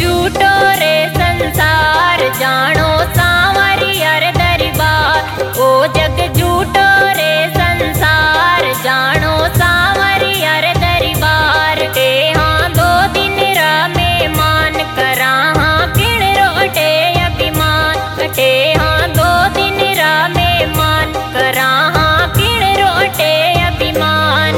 झूठो रे संसार जानो सांवरियर दरबार। ओ जग झूठो रे संसार जानो सांवरियर दरबार। ते हाँ दो दिन रा मेहमान करा हाँ किण रोटे अभिमान। ते हाँ दो दिन रा मेहमान करा हाँ किण रोटे अभिमान।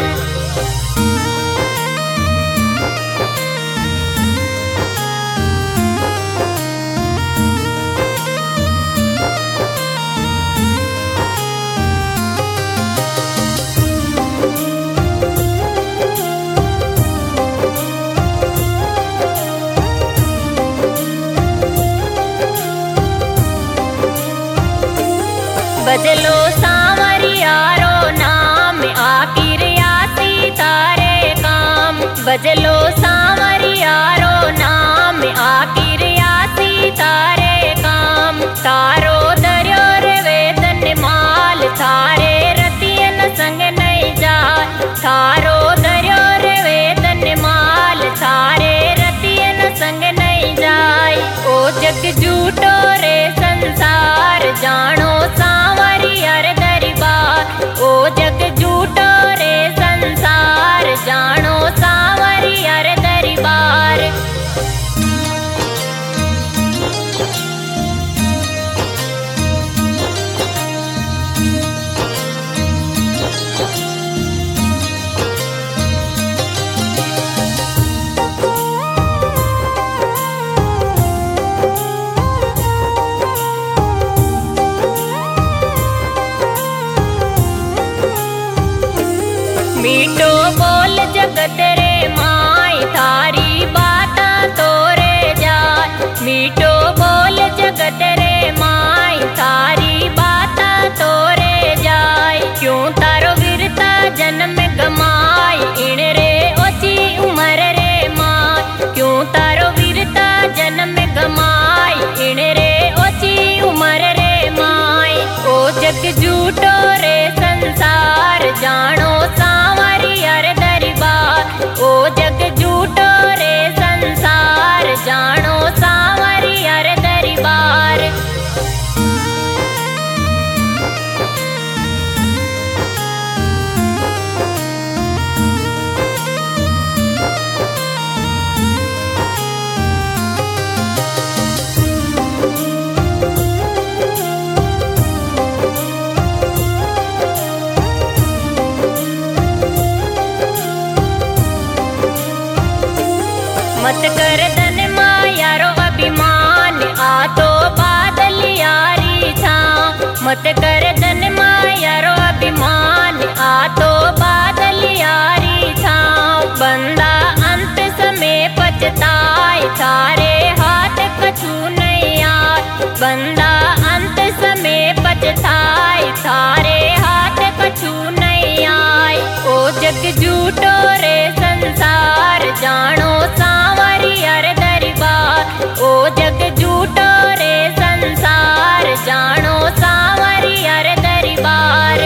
बदलो सांवरियारो नाम आखिर आसी तारे काम। बदलो सांवरियारो नाम आखिर आसी तारे काम। तारो दरियो रे वेदन माल थारे रतियन संग नहीं जा। थारो दरियो रे वेदन माल थारे रतियन संग नहीं जाय। ओ जग झूठो रे संसार जानो सांवरियर दरबार। ओ जग झूठो रे संसार जानो सांवरियर दरबार। मीठो बोल जगत रे माई थारी बाता तोरे जाय। मीठो बोल जगत रे माई थारी बाता तोरे जाय। क्यों तारो वीरता जन्म गमाई इण रे ओची उम्र रे माय। क्यों तारो वीरता जन्म गमाई इण रे ओची उम्र रे माय। ओ जग झूठो रे संसार जानो सांवरियर दरबार। ओ जग झूठो रे संसार जानो सांवरियर दरबार। मत कर धन मायारो अभिमान आ तो बादल यारी छां। मत कर धन मायारो अभिमान आ तो बादल यारी छां। बंदा अंत समय पछताए थारे हाथ कछु नहीं आए। बंदा अंत समय पछताए थारे हाथ कछु नहीं आए। ओ जग झूठो रे संसार जानो सांवरियर दरबार। ओ जग झूठो रे संसार जानो सांवरियर दरबार।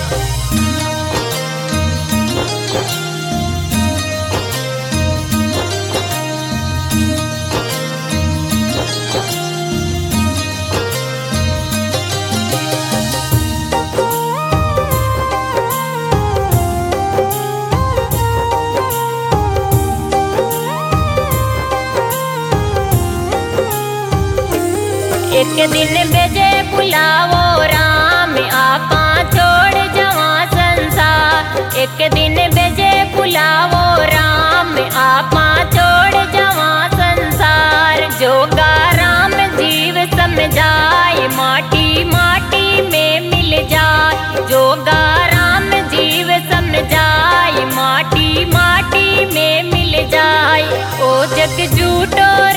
एक दिन भेजे बुलावो राम आपा छोड़ जवा संसार। एक दिन भेजे बुलावो राम आपा छोड़ जवा संसार। जोगा राम जीव समझाए माटी माटी में मिल जाए। जोगा राम जीव समझाए माटी माटी में मिल जाए। ओ जग झूठो